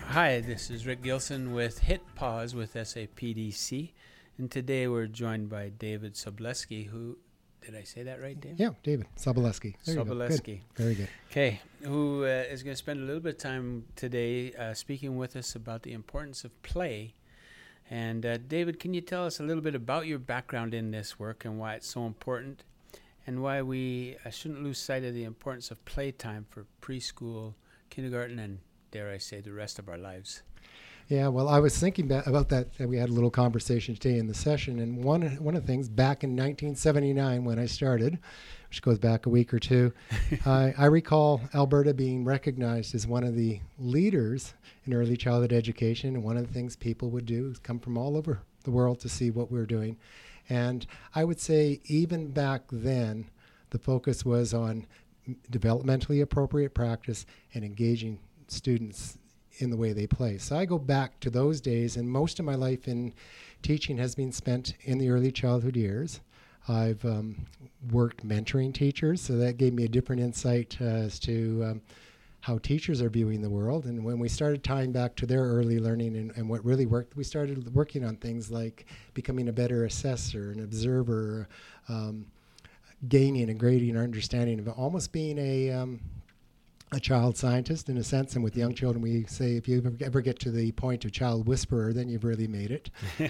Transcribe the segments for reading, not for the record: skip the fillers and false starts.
Hi, this is Rick Gilson with Hit Pause with SAPDC, and today we're joined by David Sobleski, who, did I say that right, David? Yeah, David Soboleski. Soboleski. Very good. Okay, who is going to spend a little bit of time today speaking with us about the importance of play. And David, can you tell us a little bit about your background in this work and why it's so important, and why we shouldn't lose sight of the importance of playtime for preschool, kindergarten, and dare I say, the rest of our lives? Yeah, well, I was thinking about that. We had a little conversation today in the session, and one of the things back in 1979 when I started, which goes back a week or two, I recall Alberta being recognized as one of the leaders in early childhood education, and one of the things people would do is come from all over the world to see what we're doing. And I would say even back then, the focus was on developmentally appropriate practice and engaging students in the way they play. So I go back to those days, and most of my life in teaching has been spent in the early childhood years. I've worked mentoring teachers, so that gave me a different insight as to how teachers are viewing the world. And when we started tying back to their early learning and what really worked, we started working on things like becoming a better assessor, an observer, gaining and grading our understanding of almost being a child scientist in a sense. And with young children, we say if you ever get to the point of child whisperer, then you've really made it.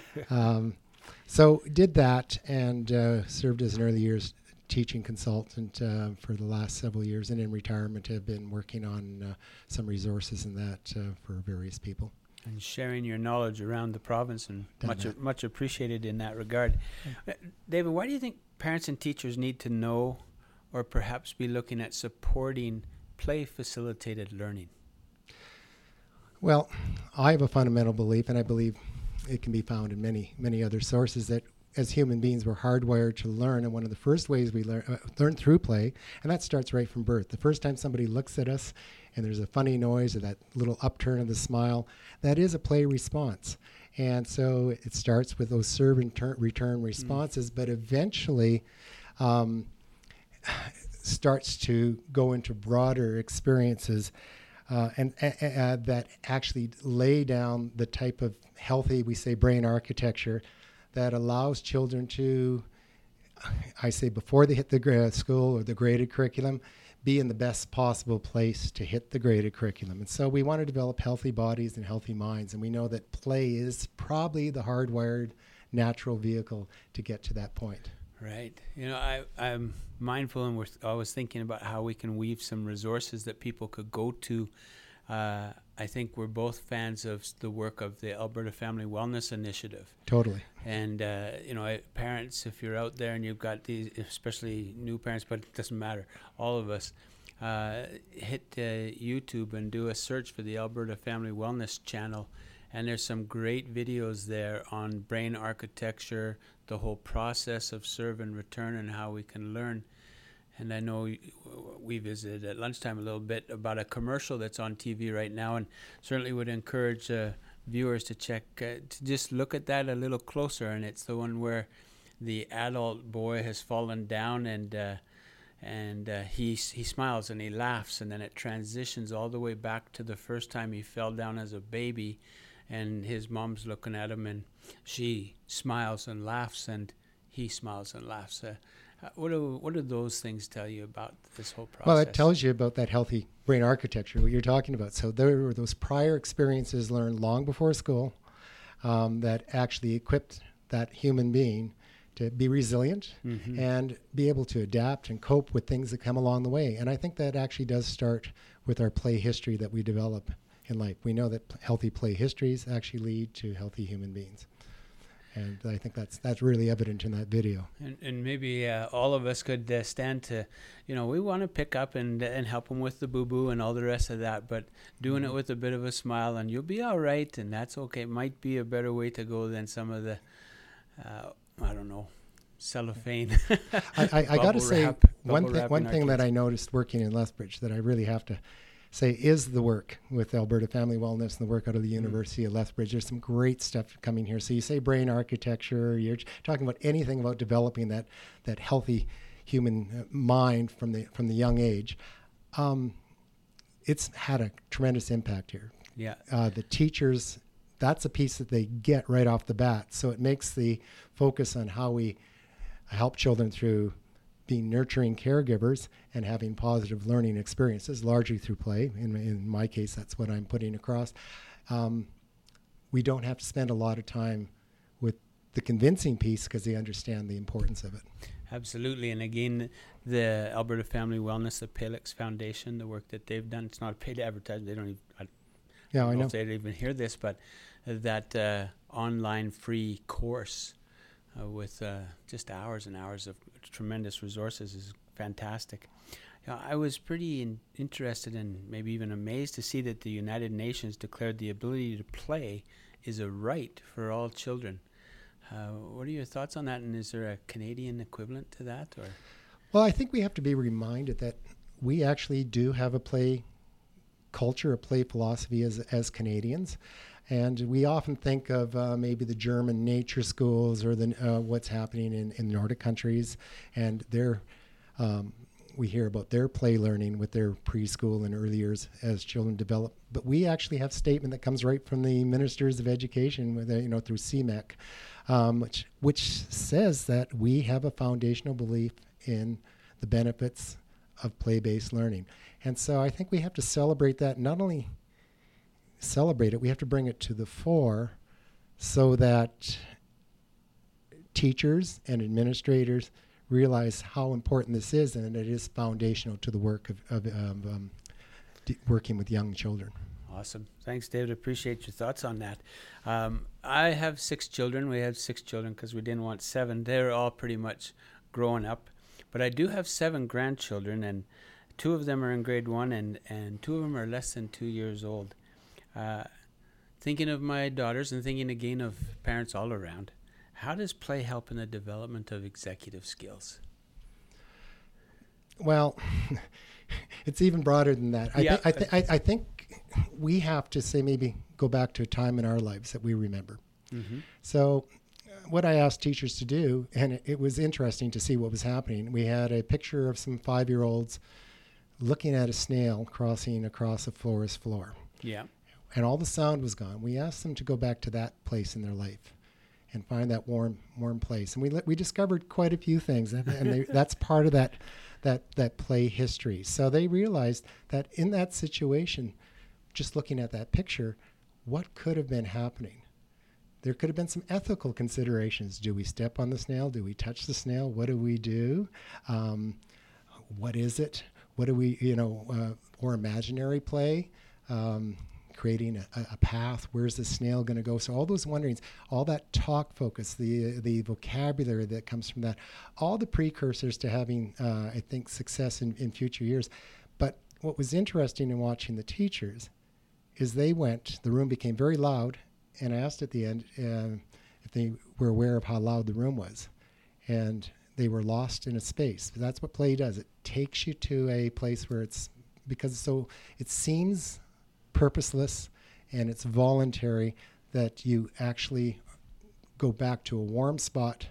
So did that, and served as an early years teaching consultant for the last several years, and in retirement have been working on some resources in that for various people. And sharing your knowledge around the province, and much appreciated in that regard. David, why do you think parents and teachers need to know, or perhaps be looking at supporting play-facilitated learning? Well, I have a fundamental belief, and I believe it can be found in many other sources, that as human beings we're hardwired to learn, and one of the first ways we learn through play, and that starts right from birth. The first time somebody looks at us and there's a funny noise or that little upturn of the smile, that is a play response. And so it starts with those serve and return responses, but eventually starts to go into broader experiences and that actually lay down the type of healthy, we say, brain architecture that allows children to, I say before they hit the school or the graded curriculum, be in the best possible place to hit the graded curriculum. And so we want to develop healthy bodies and healthy minds, and we know that play is probably the hardwired natural vehicle to get to that point. Right. You know, I'm mindful, and we're always thinking about how we can weave some resources that people could go to. I think we're both fans of the work of the Alberta Family Wellness Initiative. Totally. And, parents, if you're out there and you've got these, especially new parents, but it doesn't matter, all of us, hit YouTube and do a search for the Alberta Family Wellness channel. And there's some great videos there on brain architecture, the whole process of serve and return, and how we can learn. And I know we visited at lunchtime a little bit about a commercial that's on TV right now, and certainly would encourage viewers to to just look at that a little closer. And it's the one where the adult boy has fallen down, and he smiles and he laughs, and then it transitions all the way back to the first time he fell down as a baby, and his mom's looking at him, and she smiles and laughs, and he smiles and laughs. What do those things tell you about this whole process? Well, it tells you about that healthy brain architecture, what you're talking about. So there were those prior experiences learned long before school that actually equipped that human being to be resilient and be able to adapt and cope with things that come along the way. And I think that actually does start with our play history that we develop in life. We know that healthy play histories actually lead to healthy human beings. And I think that's really evident in that video. And maybe all of us could stand to, we want to pick up and help them with the boo-boo and all the rest of that, but doing it with a bit of a smile, and you'll be all right, and that's okay. It might be a better way to go than some of the, cellophane. I got to say, one thing that I noticed working in Lethbridge that I really have to say is the work with Alberta Family Wellness and the work out of the University of Lethbridge. There's some great stuff coming here. So you say brain architecture, you're talking about anything about developing that healthy human mind from the young age. It's had a tremendous impact here. Yeah. The teachers, that's a piece that they get right off the bat. So it makes the focus on how we help children through being nurturing caregivers and having positive learning experiences, largely through play. In my case, that's what I'm putting across. We don't have to spend a lot of time with the convincing piece because they understand the importance of it. Absolutely. And again, the Alberta Family Wellness, the Palix Foundation, the work that they've done, it's not a paid advertisement. They don't even, I don't know if they'd even hear this, but that online free course with just hours and hours of tremendous resources is fantastic. I was pretty interested and maybe even amazed to see that the United Nations declared the ability to play is a right for all children. What are your thoughts on that, and is there a Canadian equivalent to that? Or? Well, I think we have to be reminded that we actually do have a play culture, a play philosophy as Canadians. And we often think of maybe the German nature schools or the what's happening in Nordic countries, and we hear about their play learning with their preschool and early years as children develop. But we actually have a statement that comes right from the Ministers of Education, with, through CMEC, which says that we have a foundational belief in the benefits of play-based learning. And so I think we have to celebrate that, not only celebrate it, we have to bring it to the fore so that teachers and administrators realize how important this is, and it is foundational to the work of working with young children. Awesome. Thanks, David. Appreciate your thoughts on that. I have 6 children. We had 6 children because we didn't want 7. They're all pretty much growing up. But I do have 7 grandchildren, and 2 of them are in grade 1, and 2 of them are less than 2 years old. Thinking of my daughters and thinking again of parents all around, how does play help in the development of executive skills? Well, it's even broader than that. I think we have to say, maybe go back to a time in our lives that we remember. Mm-hmm. So what I asked teachers to do, and it was interesting to see what was happening. We had a picture of some 5-year-olds looking at a snail crossing across a forest floor. Yeah. And all the sound was gone. We asked them to go back to that place in their life and find that warm place. And we discovered quite a few things, and that's part of that play history. So they realized that in that situation, just looking at that picture, what could have been happening? There could have been some ethical considerations. Do we step on the snail? Do we touch the snail? What do we do? What is it? What do we, or imaginary play? Creating a path. Where's the snail going to go? So all those wonderings, all that talk focus, the vocabulary that comes from that, all the precursors to having, I think, success in future years. But what was interesting in watching the teachers is the room became very loud, and I asked at the end if they were aware of how loud the room was. And they were lost in a space. That's what play does. It takes you to a place where it seems purposeless and it's voluntary, that you actually go back to a warm spot,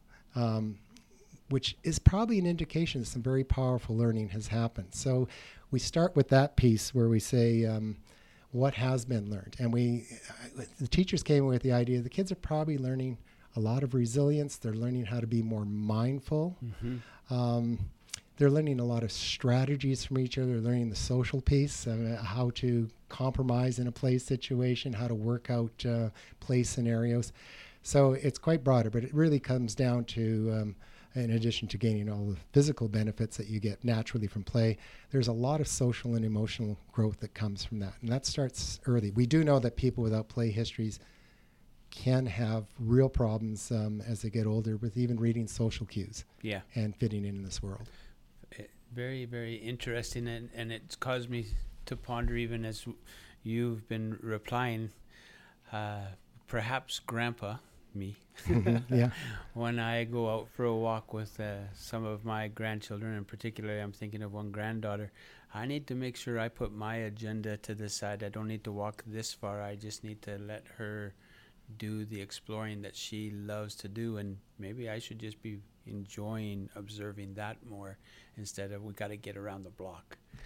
which is probably an indication that some very powerful learning has happened. So we start with that piece where we say what has been learned, and the teachers came with the idea the kids are probably learning a lot of resilience. They're learning how to be more mindful. Mm-hmm. They're learning a lot of strategies from each other. They're learning the social piece, how to compromise in a play situation, how to work out play scenarios. So it's quite broader, but it really comes down to, in addition to gaining all the physical benefits that you get naturally from play, there's a lot of social and emotional growth that comes from that. And that starts early. We do know that people without play histories can have real problems as they get older with even reading social cues and fitting in this world. Very, very interesting, and it's caused me to ponder, even as you've been replying, perhaps Grandpa, me, when I go out for a walk with some of my grandchildren, and particularly I'm thinking of one granddaughter, I need to make sure I put my agenda to the side. I don't need to walk this far. I just need to let her do the exploring that she loves to do, and maybe I should just be enjoying observing that more instead of we got to get around the block.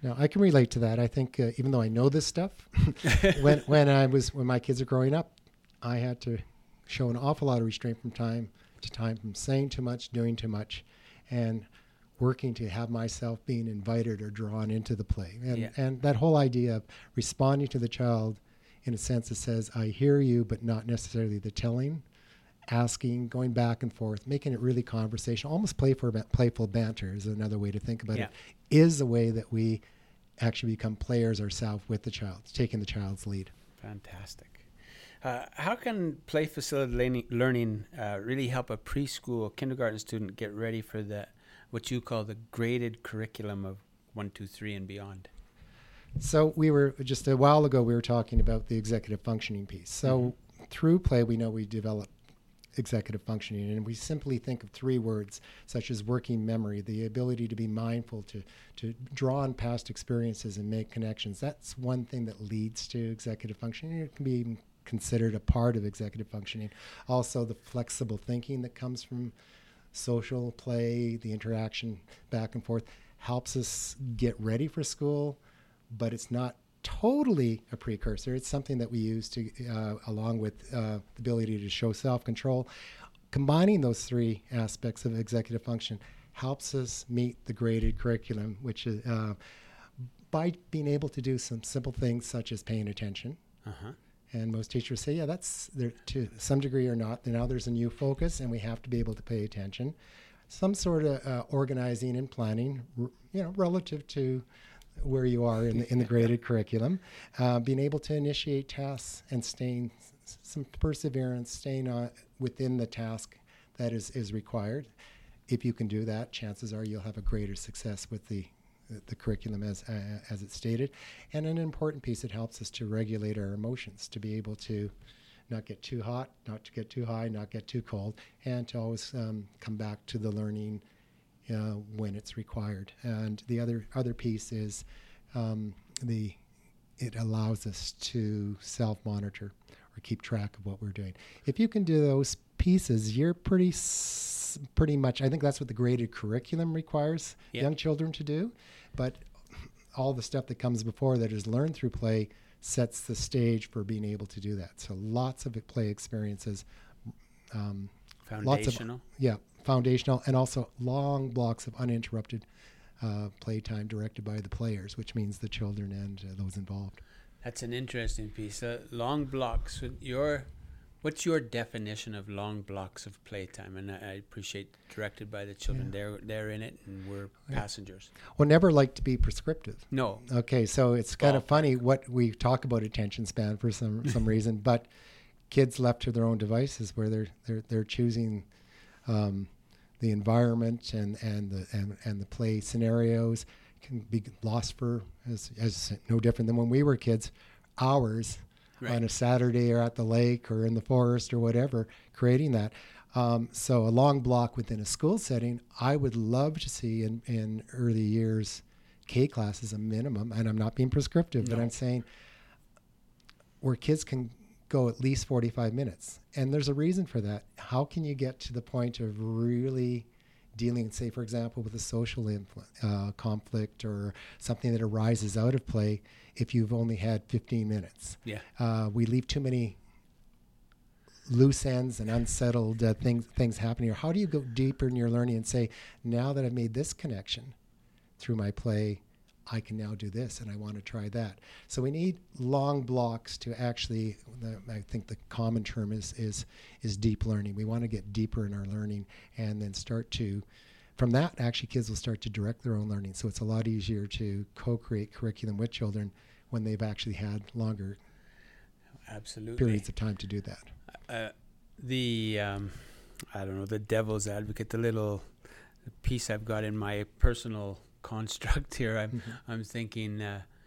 Now, I can relate to that. I think even though I know this stuff, when my kids are growing up, I had to show an awful lot of restraint from time to time, from saying too much, doing too much, and working to have myself being invited or drawn into the play. And that whole idea of responding to the child in a sense that says, I hear you, but not necessarily the telling, asking, going back and forth, making it really conversational, almost playful banter is another way to think about it, is the way that we actually become players ourselves with the child, taking the child's lead. Fantastic. How can play-facilitated learning really help a preschool kindergarten student get ready for what you call the graded curriculum of 1, 2, 3 and beyond? So we were just a while ago, we were talking about the executive functioning piece. So through play, we know we develop executive functioning, and we simply think of 3 words such as working memory, the ability to be mindful, to draw on past experiences and make connections. That's one thing that leads to executive functioning. It can be considered a part of executive functioning. Also, the flexible thinking that comes from social play, the interaction back and forth, helps us get ready for school, but it's not totally a precursor. It's something that we use to, along with the ability to show self-control. Combining those 3 aspects of executive function helps us meet the graded curriculum, which is by being able to do some simple things such as paying attention. And most teachers say, yeah, that's there to some degree or not. Now there's a new focus, and we have to be able to pay attention. Some sort of organizing and planning, relative to where you are in the graded curriculum. Being able to initiate tasks and staying some perseverance, staying within the task that is required. If you can do that, chances are you'll have a greater success with the curriculum as it's stated. And an important piece, it helps us to regulate our emotions, to be able to not get too hot, not to get too high, not get too cold, and to always come back to the learning when it's required. And the other piece is it allows us to self-monitor or keep track of what we're doing. If you can do those pieces, you're pretty much, I think that's what the graded curriculum requires young children to do. But all the stuff that comes before that is learned through play sets the stage for being able to do that. So lots of play experiences. Foundational. Foundational, and also long blocks of uninterrupted playtime directed by the players, which means the children and those involved. That's an interesting piece. Long blocks. What's your definition of long blocks of playtime? And I appreciate directed by the children. They're in it, and we're passengers. Well, never like to be prescriptive. No. Okay, so it's kind of funny what we talk about attention span for some reason, but kids left to their own devices, where they're choosing the environment and the play scenarios, can be lost for as no different than when we were kids, hours. Right. On a Saturday or at the lake or in the forest or whatever, creating that. So a long block within a school setting, I would love to see in early years, K classes a minimum, and I'm not being prescriptive, but I'm saying where kids can go at least 45 minutes. And there's a reason for that. How can you get to the point of really dealing, say, for example, with a social conflict or something that arises out of play if you've only had 15 minutes? We leave too many loose ends and unsettled things happening. Or how do you go deeper in your learning and say, now that I've made this connection through my play, I can now do this, and I want to try that. So we need long blocks to actually, I think the common term is deep learning. We want to get deeper in our learning and then start to, from that, actually kids will start to direct their own learning. So it's a lot easier to co-create curriculum with children when they've actually had longer periods of time to do that. I don't know, the devil's advocate, the little piece I've got in my personal construct here, I'm thinking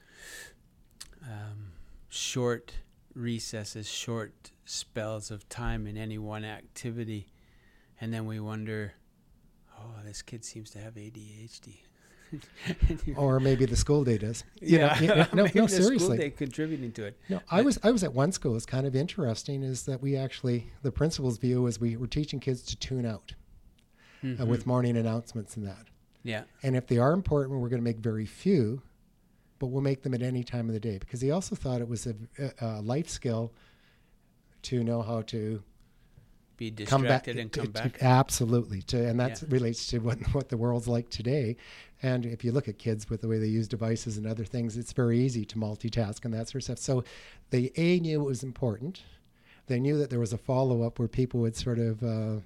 short recesses, short spells of time in any one activity, and then we wonder, this kid seems to have ADHD. Or maybe the school day does. No, seriously. The school day contributing to it. No, I was at one school. It's kind of interesting is that we actually, the principal's view is we were teaching kids to tune out with morning announcements and that. Yeah. And if they are important, we're going to make very few. but we'll make them at any time of the day, because he also thought it was a life skill to know how to be distracted and come back. Absolutely. And that relates to what the world's like today. And if you look at kids with the way they use devices and other things, it's very easy to multitask and that sort of stuff. So they knew it was important. They knew that there was a follow-up where people would sort of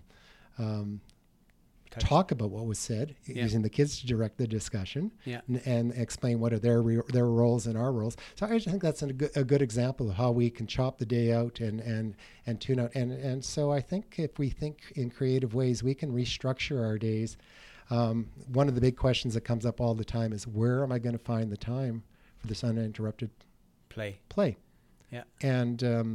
talk about what was said, using the kids to direct the discussion and explain what are their roles and our roles. So I just think that's a good example of how we can chop the day out and tune out. And so I think if we think in creative ways, we can restructure our days. One of the big questions that comes up all the time is, where am I going to find the time for this uninterrupted play? Yeah. And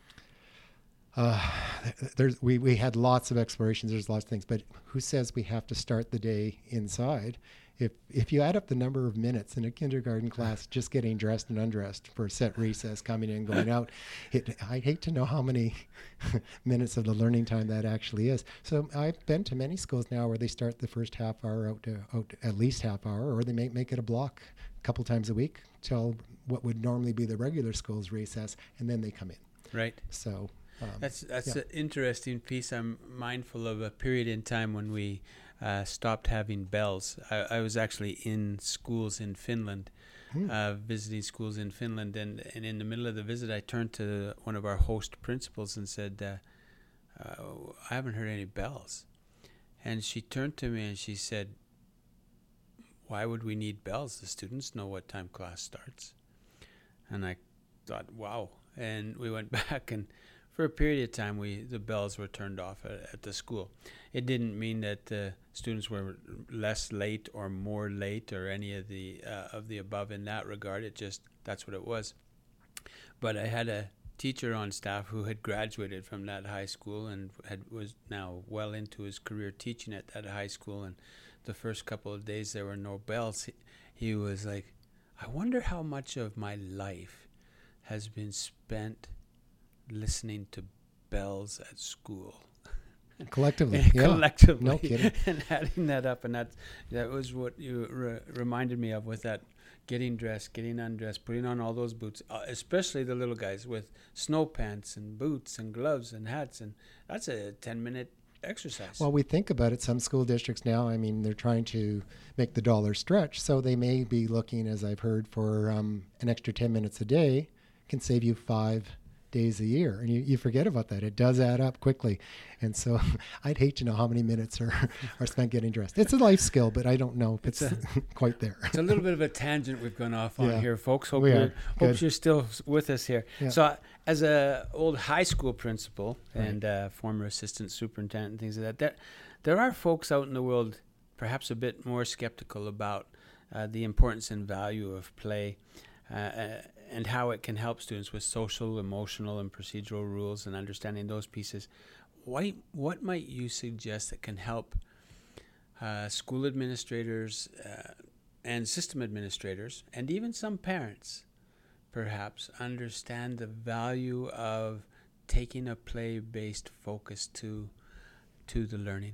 we had lots of explorations. There's lots of things, but who says we have to start the day inside? If you add up the number of minutes in a kindergarten class just getting dressed and undressed for a set recess, coming in, going out, I'd hate to know how many minutes of the learning time that actually is. So I've been to many schools now where they start the first half hour out at least half hour, or they make it a block a couple times a week till what would normally be the regular school's recess, and then they come in. Right. So. That's an interesting piece. I'm mindful of a period in time when we stopped having bells. I was actually in schools in Finland, visiting schools in Finland, and in the middle of the visit, I turned to one of our host principals and said, I haven't heard any bells. And she turned to me and she said, why would we need bells? The students know what time class starts. And I thought, wow. And we went back, and for a period of time, the bells were turned off at the school. It didn't mean that the students were less late or more late or any of the above in that regard. That's what it was. But I had a teacher on staff who had graduated from that high school and was now well into his career teaching at that high school. And the first couple of days there were no bells. He was like, I wonder how much of my life has been spent listening to bells at school. Collectively. Collectively. No kidding. And adding that up, and that was what you reminded me of, with that getting dressed, getting undressed, putting on all those boots, especially the little guys with snow pants and boots and gloves and hats, and that's a 10-minute exercise. Well, we think about it, some school districts now, I mean, they're trying to make the dollar stretch, so they may be looking, as I've heard, for an extra 10 minutes a day can save you 5 days a year, and you forget about that. It does add up quickly, and so I'd hate to know how many minutes are spent getting dressed. It's a life skill, but I don't know if it's quite there. It's a little bit of a tangent we've gone off on here, folks. Hope you're still with us here. Yeah. So as a old high school principal and former assistant superintendent and things like that, there are folks out in the world perhaps a bit more skeptical about the importance and value of play, and how it can help students with social, emotional, and procedural rules and understanding those pieces. What might you suggest that can help school administrators and system administrators, and even some parents, perhaps, understand the value of taking a play-based focus to the learning?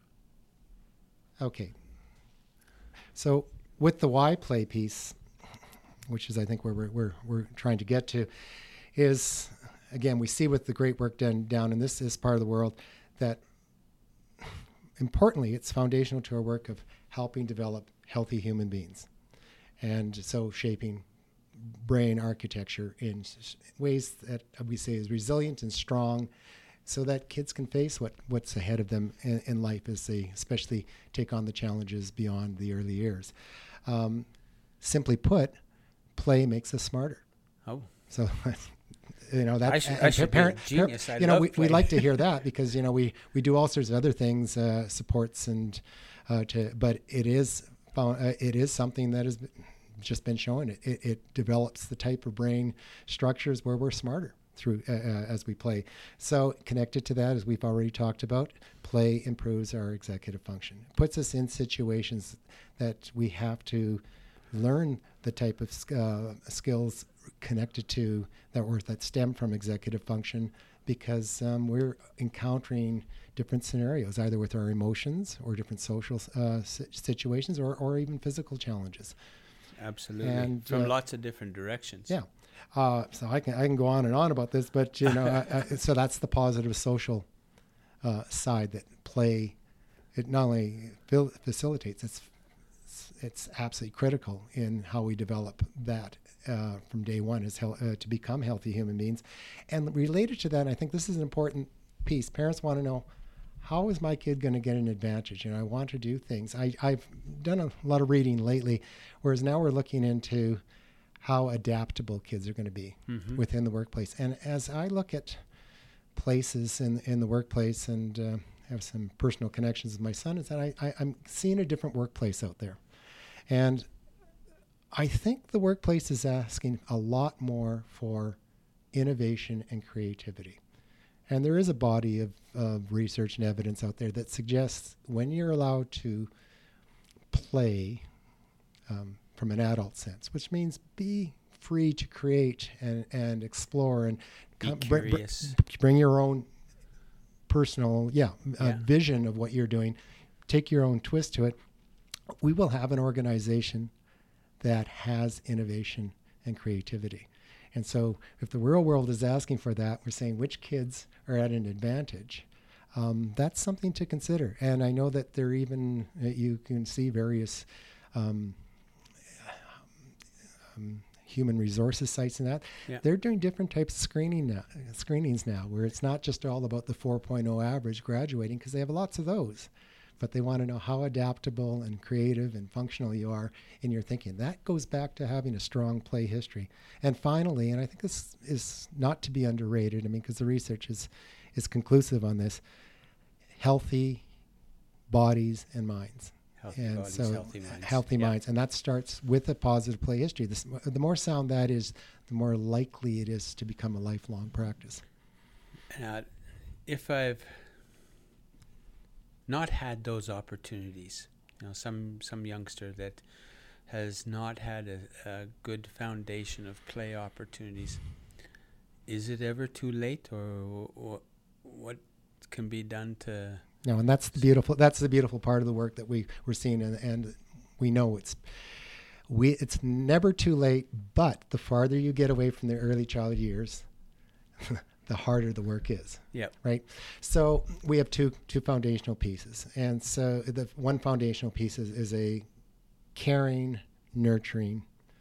Okay. So with the why play piece, which is I think where we're trying to get to, is, again, we see with the great work done down in this part of the world that, importantly, it's foundational to our work of helping develop healthy human beings, and so shaping brain architecture in ways that we say is resilient and strong, so that kids can face what's ahead of them in life as they especially take on the challenges beyond the early years. Simply put, play makes us smarter. Oh, so that I should be a genius. We like to hear that, because we do all sorts of other things, supports, and but it is something that has just been shown. It develops the type of brain structures where we're smarter through as we play. So connected to that, as we've already talked about, play improves our executive function. It puts us in situations that we have to learn the type of skills connected to that stem from executive function, because we're encountering different scenarios, either with our emotions or different social situations, or even physical challenges. Absolutely. And from lots of different directions. Yeah. So I can go on and on about this, but so that's the positive social side that play. It not only facilitates, it's absolutely critical in how we develop that from day one is to become healthy human beings. And related to that, I think this is an important piece. Parents want to know, how is my kid going to get an advantage? I want to do things. I've done a lot of reading lately, whereas now we're looking into how adaptable kids are going to be within the workplace. And as I look at places in the workplace and have some personal connections with my son, is that I'm seeing a different workplace out there. And I think the workplace is asking a lot more for innovation and creativity. And there is a body of research and evidence out there that suggests when you're allowed to play from an adult sense, which means be free to create and explore and bring your own personal vision of what you're doing, take your own twist to it, we will have an organization that has innovation and creativity. And so if the real world is asking for that, we're saying which kids are at an advantage. That's something to consider. And I know that there even, you can see various human resources sites and that. Yeah. They're doing different types of screenings now, where it's not just all about the 4.0 average graduating, because they have lots of those. But they want to know how adaptable and creative and functional you are in your thinking. That goes back to having a strong play history. And finally, and I think this is not to be underrated, because the research is conclusive on this, healthy bodies and minds. Healthy minds. And that starts with a positive play history. The more sound that is, the more likely it is to become a lifelong practice. If I've not had those opportunities, some youngster that has not had a good foundation of play opportunities, is it ever too late, or what can be done to? No, and that's the beautiful part of the work that we're seeing, and we know it's never too late. But the farther you get away from the early childhood years, the harder the work is. Yeah. Right. So we have two foundational pieces, and so the one foundational piece is a caring, nurturing,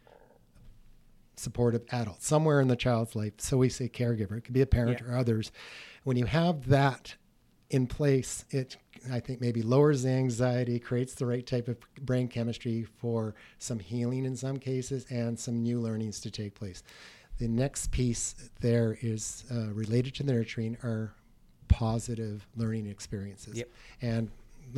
supportive adult somewhere in the child's life. So we say caregiver. It could be a parent or others. When you have that in place, it, I think, maybe lowers the anxiety, creates the right type of brain chemistry for some healing in some cases and some new learnings to take place. The next piece there is related to the nurturing are positive learning experiences. Yep. And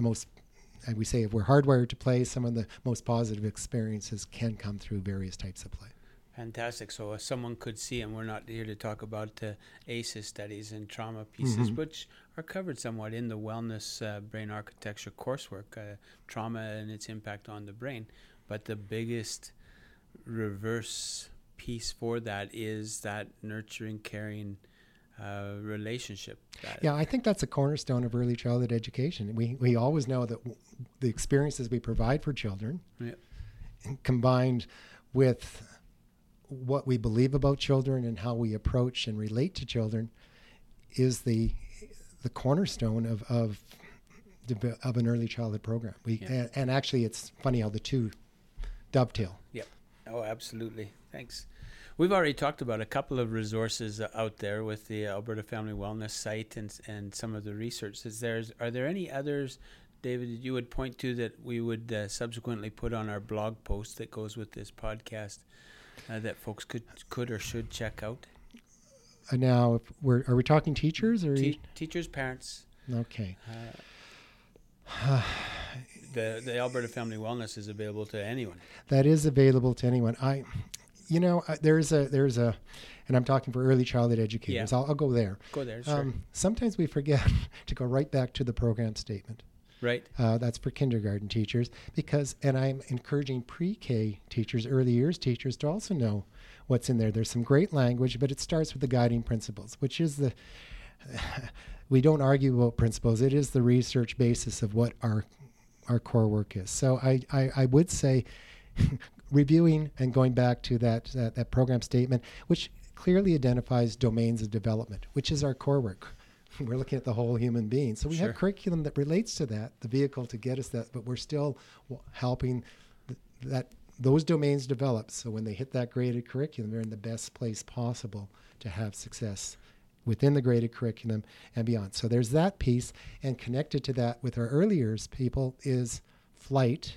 we say if we're hardwired to play, some of the most positive experiences can come through various types of play. Fantastic. So someone could see, and we're not here to talk about ACEs studies and trauma pieces, which are covered somewhat in the wellness brain architecture coursework, trauma and its impact on the brain. But the biggest reverse piece for that is that nurturing, caring relationship. Yeah, I think that's a cornerstone of early childhood education. We always know that the experiences we provide for children, combined with what we believe about children and how we approach and relate to children, is the cornerstone of an early childhood program. And actually, it's funny how the two dovetail. Yeah. Oh, absolutely. Thanks. We've already talked about a couple of resources out there with the Alberta Family Wellness site and some of the research that's there. Are there any others, David, you would point to that we would subsequently put on our blog post that goes with this podcast that folks could or should check out? Now, are we talking teachers or teachers, parents? Okay. The Alberta Family Wellness is available to anyone. That is available to anyone. There's a, and I'm talking for early childhood educators. Yeah. I'll go there. Go there. Sure. Sometimes we forget to go right back to the program statement. Right. That's for kindergarten teachers and I'm encouraging pre-K teachers, early years teachers, to also know what's in there. There's some great language, but it starts with the guiding principles, which is we don't argue about principles. It is the research basis of what our core work is. So I would say reviewing and going back to that program statement, which clearly identifies domains of development, which is our core work. We're looking at the whole human being. So we have curriculum that relates to that, the vehicle to get us that, but we're still helping those domains develop. So when they hit that graded curriculum, they're in the best place possible to have success within the graded curriculum and beyond. So there's that piece, and connected to that with our early years people is flight,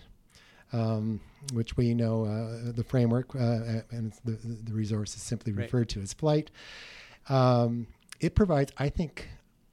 which we know the framework and the resource is simply referred to as flight. It provides, I think,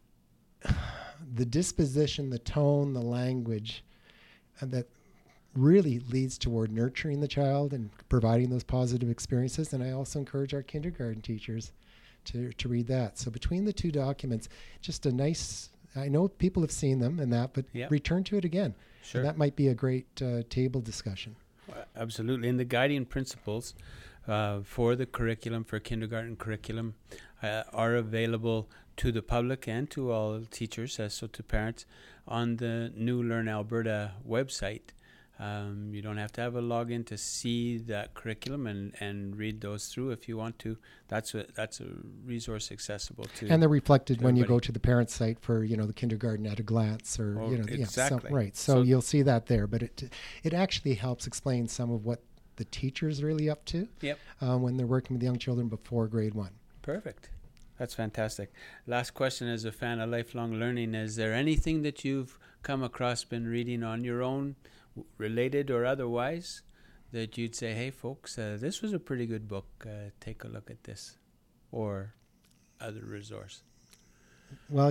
the disposition, the tone, the language that really leads toward nurturing the child and providing those positive experiences. And I also encourage our kindergarten teachers to read that. So between the two documents, just a nice, I know people have seen them and that, but return to it again. Sure. And that might be a great table discussion. Absolutely. And the guiding principles for the curriculum, for kindergarten curriculum, are available to the public and to all teachers, so to parents, on the New Learn Alberta website. You don't have to have a login to see that curriculum and read those through if you want to. That's a resource accessible to. And they're reflected when you go to the parent site for the kindergarten at a glance, or exactly. Right. So you'll see that there, but it actually helps explain some of what the teacher's really up to. Yep. When they're working with young children before grade 1. Perfect. That's fantastic. Last question, as a fan of lifelong learning, is there anything that you've come across, been reading on your own, related or otherwise, that you'd say, hey folks, this was a pretty good book, take a look at this, or other resource? Well,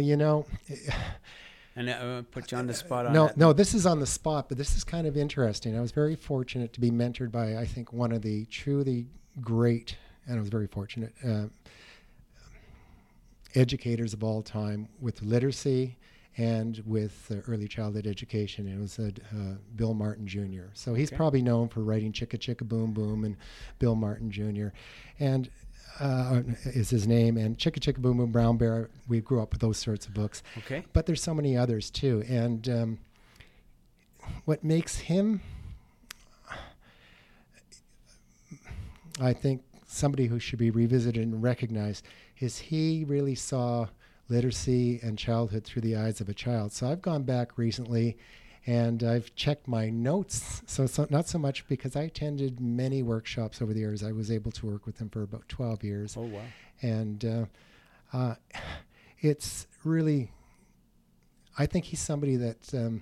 and I put you on the spot on that. that. No, this is on the spot, but this is kind of interesting. I was very fortunate to be mentored by, I think, one of the truly great, and I was very fortunate, educators of all time with literacy and with early childhood education. It was Bill Martin Jr. So he's probably known for writing Chicka Chicka Boom Boom and Bill Martin Jr. and is his name. And Chicka Chicka Boom Boom, Brown Bear, we grew up with those sorts of books. Okay. But there's so many others too. And what makes him, I think, somebody who should be revisited and recognized is he really saw literacy and childhood through the eyes of a child. So I've gone back recently and I've checked my notes. So not so much because I attended many workshops over the years. I was able to work with him for about 12 years. Oh, wow. And it's really, I think he's somebody that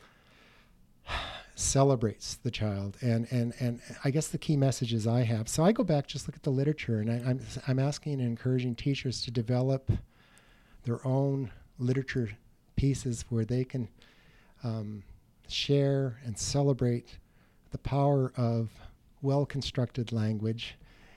celebrates the child. And I guess the key messages I have. So I go back, just look at the literature, and I'm asking and encouraging teachers to develop their own literature pieces where they can share and celebrate the power of well-constructed language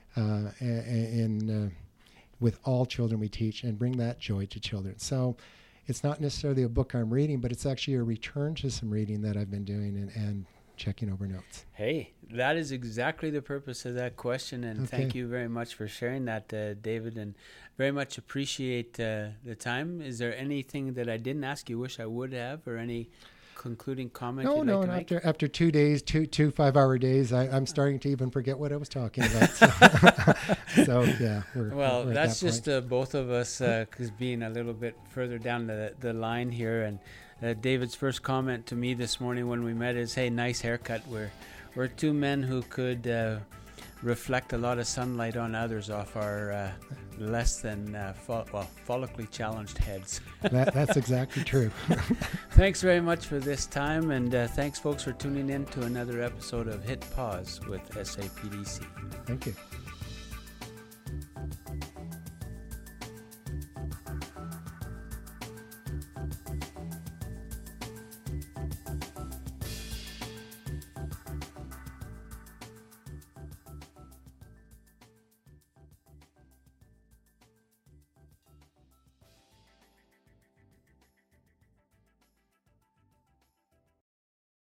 with all children we teach, and bring that joy to children. So it's not necessarily a book I'm reading, but it's actually a return to some reading that I've been doing and checking over notes. Hey, that is exactly the purpose of that question, and thank you very much for sharing that, David, and very much appreciate the time. Is there anything that I didn't ask you wish I would have, or any concluding comment you'd like to make? After 2 days, two 5-hour days, I'm starting to even forget what I was talking about. So yeah. Well, we're that's that just both of us, because being a little bit further down the line here, and David's first comment to me this morning when we met is, hey, nice haircut. We're two men who could reflect a lot of sunlight on others off our less than follically challenged heads. That's exactly true. Thanks very much for this time, and thanks folks for tuning in to another episode of Hit Pause with SAPDC. Thank you.